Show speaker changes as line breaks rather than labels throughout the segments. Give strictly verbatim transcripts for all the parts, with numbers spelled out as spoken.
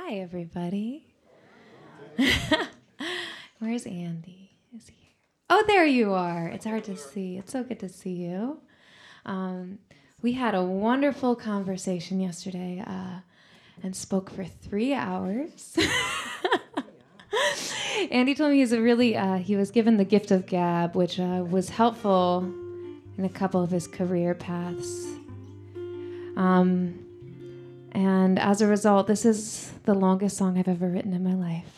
Hi, everybody. Where's Andy? Is he here? Oh, there you are. It's hard to see. It's so good to see you. Um, we had a wonderful conversation yesterday uh, and spoke for three hours. Andy told me he's a really, uh, he was given the gift of gab, which uh, was helpful in a couple of his career paths. Um, and as a result, this is the longest song I've ever written in my life.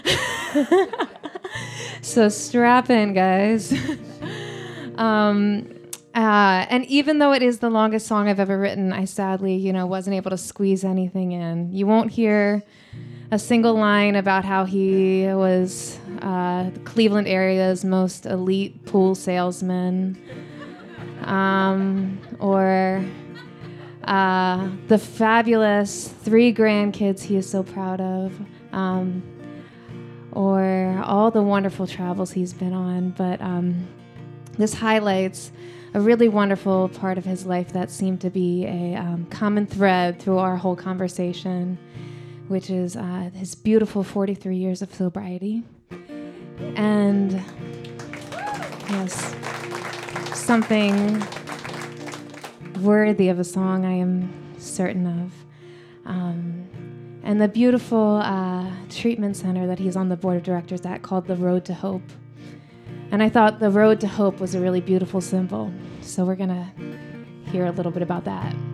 So strap in, guys. um, uh, and even though it is the longest song I've ever written, I sadly, you know, wasn't able to squeeze anything in. You won't hear a single line about how he was uh, the Cleveland area's most elite pool salesman, um, or uh, the fabulous three grandkids he is so proud of, um, or all the wonderful travels he's been on. But um, this highlights a really wonderful part of his life that seemed to be a um, common thread through our whole conversation, which is uh, his beautiful forty-three years of sobriety. And yes, something worthy of a song, I am certain of. Um, and the beautiful uh, treatment center that he's on the board of directors at, called the Road to Hope. And I thought the Road to Hope was a really beautiful symbol. So we're going to hear a little bit about that.